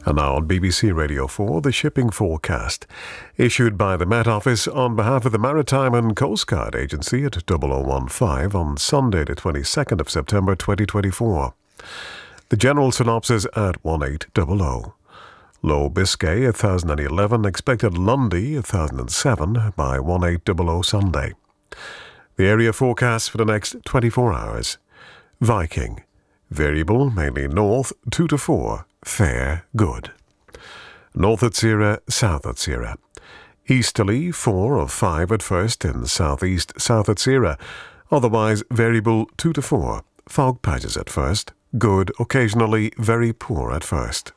And now on BBC Radio 4, the shipping forecast, issued by the Met Office on behalf of the Maritime and Coast Guard Agency at 0015 on Sunday the 22nd of September 2024. The general synopsis at 1800. Low Biscay 1011, expected Lundy 1007 by 1800 Sunday. The area forecast for the next 24 hours. Viking, variable mainly north 2 to 4, fair, good. North at Sierra, south at Sierra. Easterly 4 of 5 at first in southeast, south at Sierra. Otherwise variable 2 to 4, fog patches at first, good, occasionally very poor at first.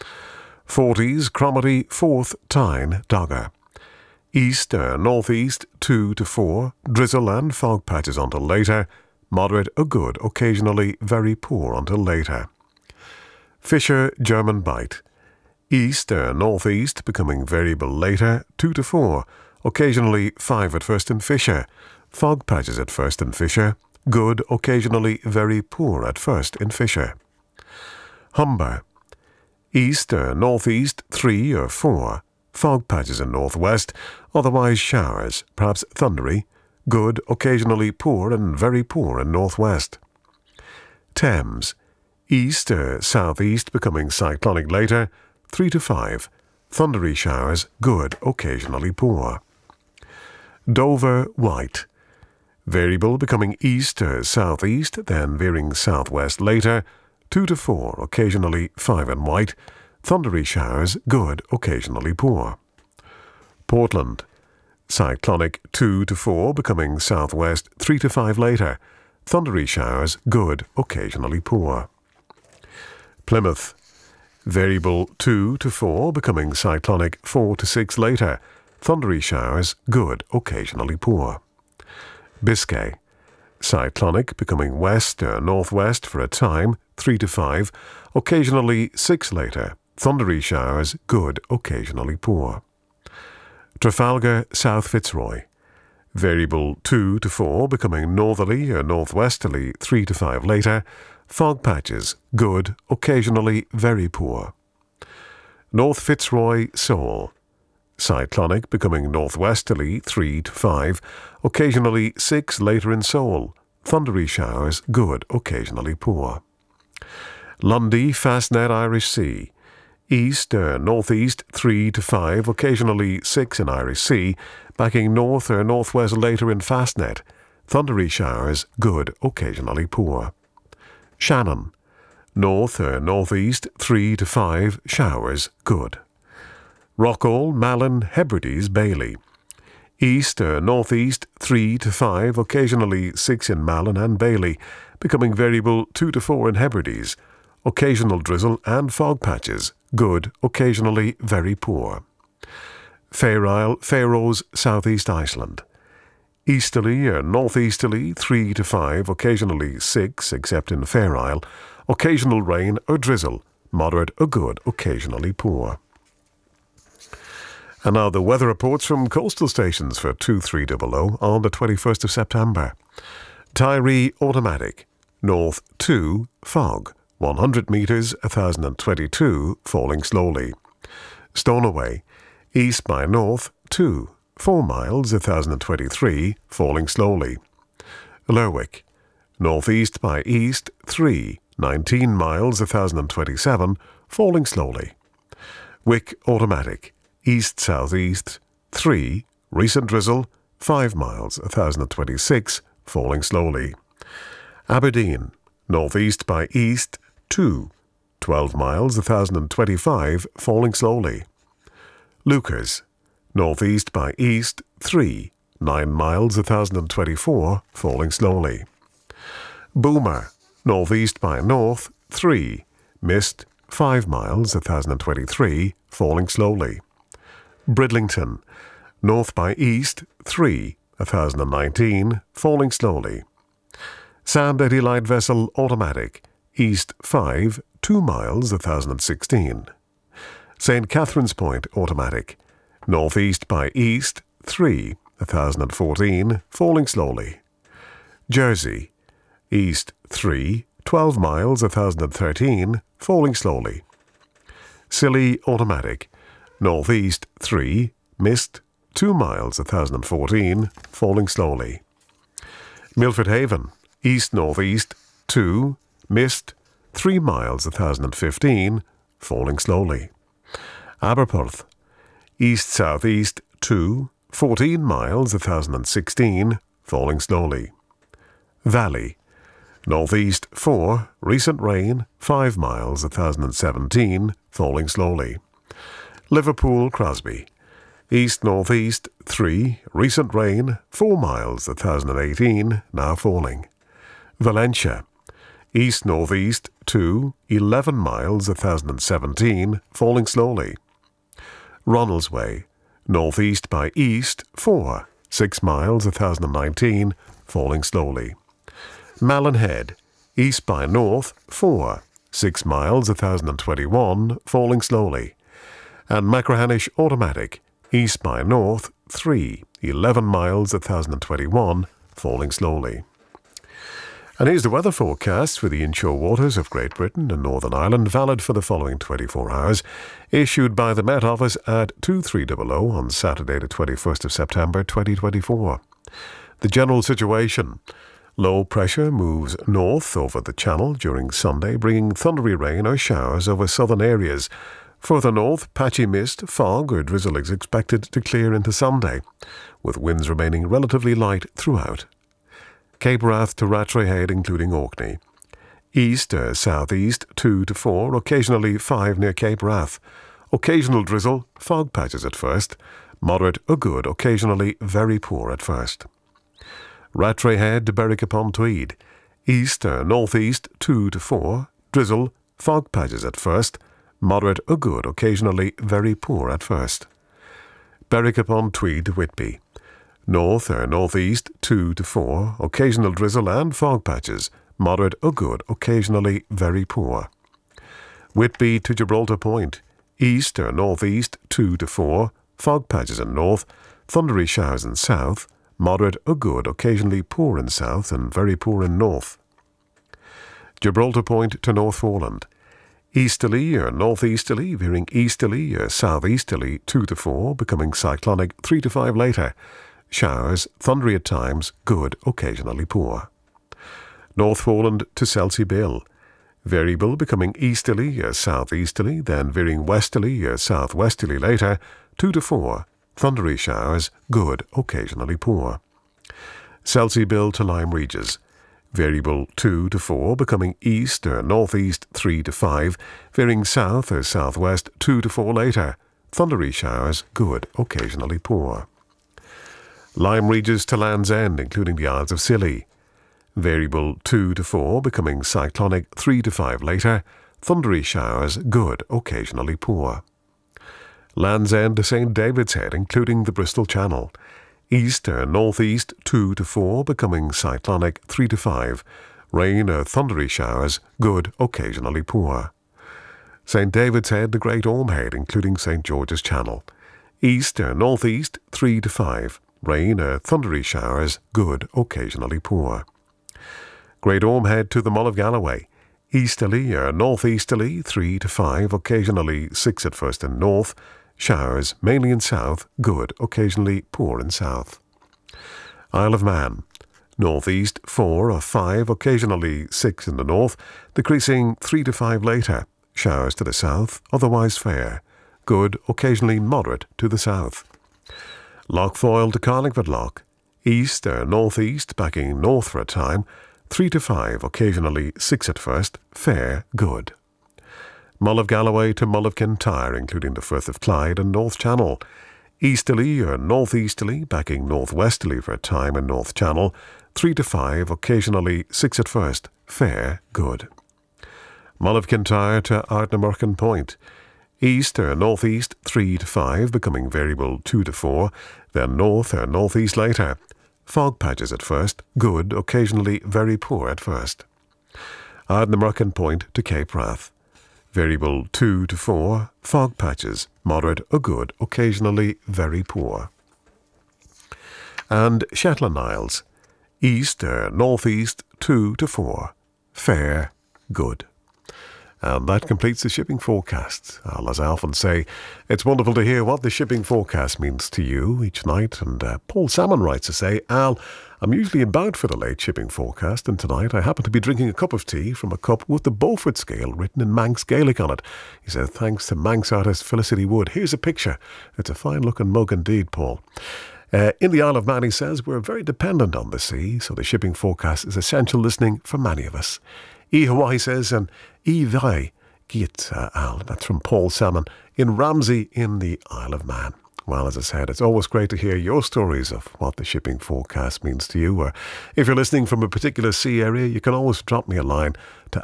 40s, Cromarty, 4th, Tyne, Dogger. East or northeast 2 to 4, drizzle and fog patches until later, moderate or good, occasionally very poor until later. Fisher, German Bight. East or northeast becoming variable later, 2 to 4, occasionally 5 at first in Fisher, fog patches at first in Fisher, good, occasionally very poor at first in Fisher. Humber. East or northeast 3 or 4, fog patches in northwest, otherwise showers, perhaps thundery, good, occasionally poor and very poor in northwest. Thames. East or southeast becoming cyclonic later, 3 to 5, thundery showers, good, occasionally poor. Dover, White. Variable becoming east or southeast, then veering southwest later, 2 to 4, occasionally 5 in white, thundery showers, good, occasionally poor. Portland. Cyclonic 2 to 4, becoming southwest 3 to 5 later, thundery showers, good, occasionally poor. Plymouth. Variable 2 to 4, becoming cyclonic 4 to 6 later, thundery showers, good, occasionally poor. Biscay. Cyclonic becoming west or northwest for a time, 3 to 5, occasionally 6 later, thundery showers, good, occasionally poor. Trafalgar, South Fitzroy. Variable 2 to 4, becoming northerly or northwesterly 3 to 5 later, fog patches, good, occasionally very poor. North Fitzroy, Seoul. Cyclonic becoming northwesterly 3 to 5, occasionally 6 later in Seoul, thundery showers, good, occasionally poor. Lundy, Fastnet, Irish Sea. East or northeast 3 to 5, occasionally 6 in Irish Sea, backing north or northwest later in Fastnet, thundery showers, good, occasionally poor. Shannon. North or northeast 3 to 5, showers, good. Rockall, Malin, Hebrides, Bailey. East or northeast 3 to 5, occasionally 6 in Malin and Bailey, becoming variable 2 to 4 in Hebrides, occasional drizzle and fog patches, good, occasionally very poor. Fair Isle, Faroes, southeast Iceland. Easterly or northeasterly 3 to 5, occasionally 6 except in Fair Isle, occasional rain or drizzle, moderate or good, occasionally poor. And now the weather reports from coastal stations for 2300 on the 21st of September. Tiree, automatic. North 2, fog. 100 metres, 1022, falling slowly. Stonaway. East by north 2, 4 miles, 1023, falling slowly. Lerwick. Northeast by east 3, 19 miles, 1027, falling slowly. Wick, automatic. East-southeast 3, recent drizzle 5 miles, 1026, falling slowly. Aberdeen. Northeast by east 2, 12 miles, 1025, falling slowly. Lucas. Northeast by east 3, 9 miles, 1024, falling slowly. Boomer. Northeast by north 3, mist 5 miles, 1023, falling slowly. Bridlington. North by east 3, 1019, falling slowly. Sand Eddy light vessel, automatic. East 5, 2 miles, 1016. St. Catherine's Point, automatic. Northeast by east 3, 1014, falling slowly. Jersey. East 3, 12 miles, 1013, falling slowly. Scilly automatic. Northeast 3, mist 2 miles 1014, falling slowly. Milford Haven, east-northeast 2, mist 3 miles 1015, falling slowly. Aberporth, east-southeast 2, 14 miles 1016, falling slowly. Valley, northeast 4, recent rain 5 miles 1017, falling slowly. Liverpool Crosby, east-northeast 3, recent rain 4 miles 1018, now falling. Valentia, east-northeast 2, 11 miles 1017, falling slowly. Ronaldsway, northeast by east 4, 6 miles 1019, falling slowly. Malin east by north 4, 6 miles 1021, falling slowly. And Machrihanish automatic, east by north 3, 11 miles 1021, falling slowly. And here's the weather forecast for the inshore waters of Great Britain and Northern Ireland, valid for the following 24 hours, issued by the Met Office at 2300 on Saturday the 21st of September 2024. The general situation. Low pressure moves north over the Channel during Sunday, bringing thundery rain or showers over southern areas. Further north, patchy mist, fog or drizzle is expected to clear into Sunday, with winds remaining relatively light throughout. Cape Wrath to Rattray Head, including Orkney. East or southeast 2 to 4, occasionally 5 near Cape Wrath. Occasional drizzle, fog patches at first. Moderate or good, occasionally very poor at first. Rattray Head to Berwick-upon-Tweed. East or northeast 2 to 4, drizzle, fog patches at first. Moderate or good, occasionally very poor at first. Berwick-upon-Tweed to Whitby. North or northeast 2 to 4, occasional drizzle and fog patches, moderate or good, occasionally very poor. Whitby to Gibraltar Point, east or northeast 2 to 4, fog patches in north, thundery showers in south, moderate or good, occasionally poor in south and very poor in north. Gibraltar Point to North Foreland, easterly or northeasterly, veering easterly or southeasterly 2 to 4, becoming cyclonic 3 to 5 later. Showers, thundery at times, good, occasionally poor. North Foreland to Selsey Bill. Variable becoming easterly or southeasterly, then veering westerly or southwesterly later, 2 to 4. Thundery showers, good, occasionally poor. Selsey Bill to Lyme Regis. Variable 2 to 4, becoming east or northeast 3 to 5, veering south or southwest 2 to 4 later. Thundery showers, good, occasionally poor. Lyme Regis to Land's End, including the Isles of Scilly. Variable 2 to 4, becoming cyclonic 3 to 5 later. Thundery showers, good, occasionally poor. Land's End to St. David's Head, including the Bristol Channel. East or northeast 2 to 4, becoming cyclonic 3 to 5. Rain or thundery showers, good, occasionally poor. St. David's Head to Great Orme Head, including St. George's Channel. East or northeast 3 to 5. Rain or thundery showers, good, occasionally poor. Great Orme Head to the Mull of Galloway. Easterly or northeasterly 3 to 5, occasionally 6 at first in north. Showers, mainly in south, good, occasionally poor in south. Isle of Man. Northeast 4 or 5, occasionally 6 in the north, decreasing 3 to 5 later. Showers to the south, otherwise fair. Good, occasionally moderate to the south. Lough Foyle to Carlingford Lough. East or northeast, backing north for a time, 3 to 5, occasionally 6 at first, fair, good. Mull of Galloway to Mull of Kintyre, including the Firth of Clyde and North Channel. Easterly or northeasterly, backing northwesterly for a time in North Channel, 3 to 5, occasionally 6 at first, fair, good. Mull of Kintyre to Ardnamurchan Point. East or northeast 3 to 5, becoming variable 2 to 4, then north or northeast later. Fog patches at first, good, occasionally very poor at first. Ardnamurchan Point to Cape Wrath. Variable 2 to 4, fog patches, moderate or good, occasionally very poor. And Shetland Isles. East or northeast 2 to 4, fair, good. And that completes the shipping forecast. As I often say, it's wonderful to hear what the shipping forecast means to you each night. And Paul Salmon writes to say, Al, I'm usually about for the late shipping forecast, and tonight I happen to be drinking a cup of tea from a cup with the Beaufort scale written in Manx Gaelic on it. He said, thanks to Manx artist Felicity Wood. Here's a picture. It's a fine-looking mug indeed, Paul. In the Isle of Man, he says, we're very dependent on the sea, so the shipping forecast is essential listening for many of us. Hawaii says, and Vai Git Al, that's from Paul Salmon, in Ramsey in the Isle of Man. Well, as I said, it's always great to hear your stories of what the shipping forecast means to you. Or if you're listening from a particular sea area, you can always drop me a line to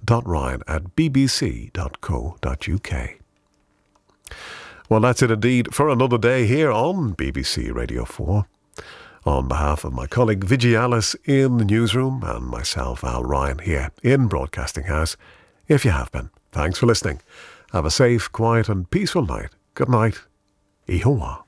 al.ryan@bbc.co.uk. Well, that's it indeed for another day here on BBC Radio 4. On behalf of my colleague Vijay Alice in the newsroom and myself, Al Ryan, here in Broadcasting House, if you have been, thanks for listening. Have a safe, quiet and peaceful night. Good night. Ihoa.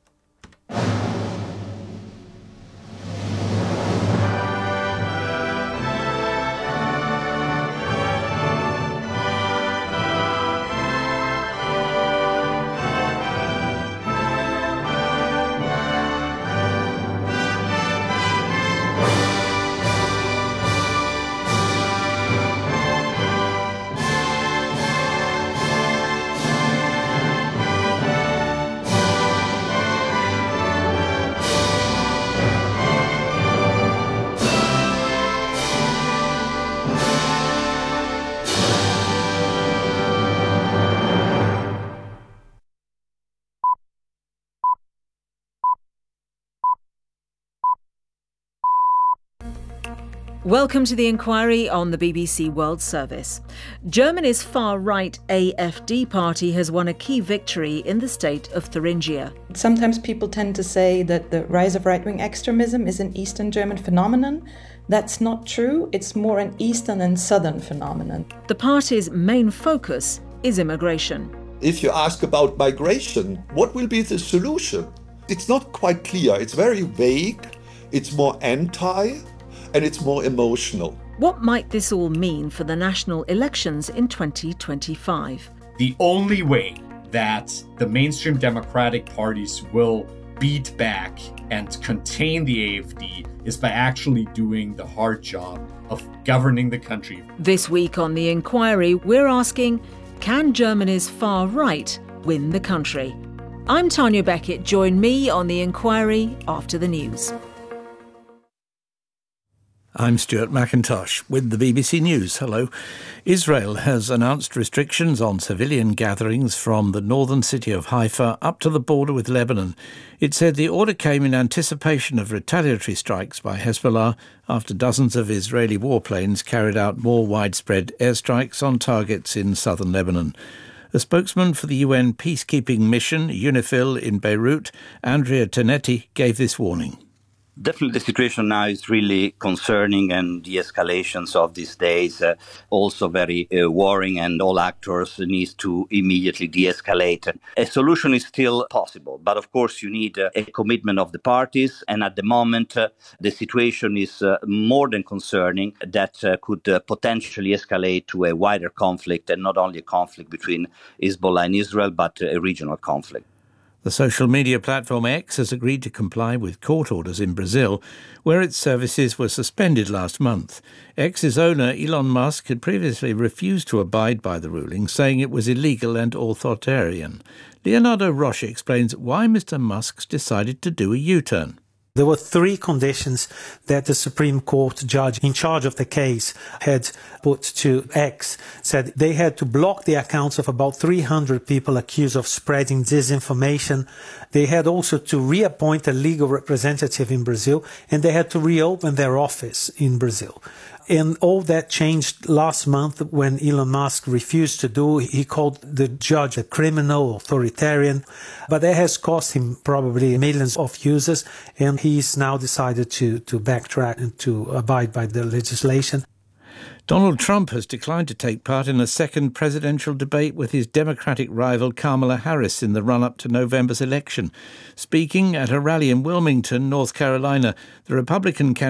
Welcome to the inquiry on the BBC World Service. Germany's far-right AfD party has won a key victory in the state of Thuringia. Sometimes people tend to say that the rise of right-wing extremism is an Eastern German phenomenon. That's not true. It's more an Eastern and Southern phenomenon. The party's main focus is immigration. If you ask about migration, what will be the solution? It's not quite clear. It's very vague. It's more anti. And it's more emotional. What might this all mean for the national elections in 2025? The only way that the mainstream democratic parties will beat back and contain the AfD is by actually doing the hard job of governing the country. This week on The Inquiry, we're asking, can Germany's far right win the country? I'm Tanya Beckett. Join me on The Inquiry after the news. I'm Stuart McIntosh with the BBC News. Hello. Israel has announced restrictions on civilian gatherings from the northern city of Haifa up to the border with Lebanon. It said the order came in anticipation of retaliatory strikes by Hezbollah after dozens of Israeli warplanes carried out more widespread airstrikes on targets in southern Lebanon. A spokesman for the UN peacekeeping mission, UNIFIL, in Beirut, Andrea Tenetti, gave this warning. Definitely the situation now is really concerning, and the escalations of these days also very worrying, and all actors need to immediately de-escalate. A solution is still possible, but of course you need a commitment of the parties, and at the moment the situation is more than concerning that could potentially escalate to a wider conflict, and not only a conflict between Hezbollah and Israel, but a regional conflict. The social media platform X has agreed to comply with court orders in Brazil, where its services were suspended last month. X's owner, Elon Musk, had previously refused to abide by the ruling, saying it was illegal and authoritarian. Leonardo Rocha explains why Mr. Musk decided to do a U-turn. There were three conditions that the Supreme Court judge in charge of the case had put to X. Said they had to block the accounts of about 300 people accused of spreading disinformation. They had also to reappoint a legal representative in Brazil, and they had to reopen their office in Brazil. And all that changed last month when Elon Musk refused to do. He called the judge a criminal, authoritarian, but that has cost him probably millions of users, and he's now decided to backtrack and to abide by the legislation. Donald Trump has declined to take part in a second presidential debate with his Democratic rival Kamala Harris in the run-up to November's election. Speaking at a rally in Wilmington, North Carolina, the Republican candidate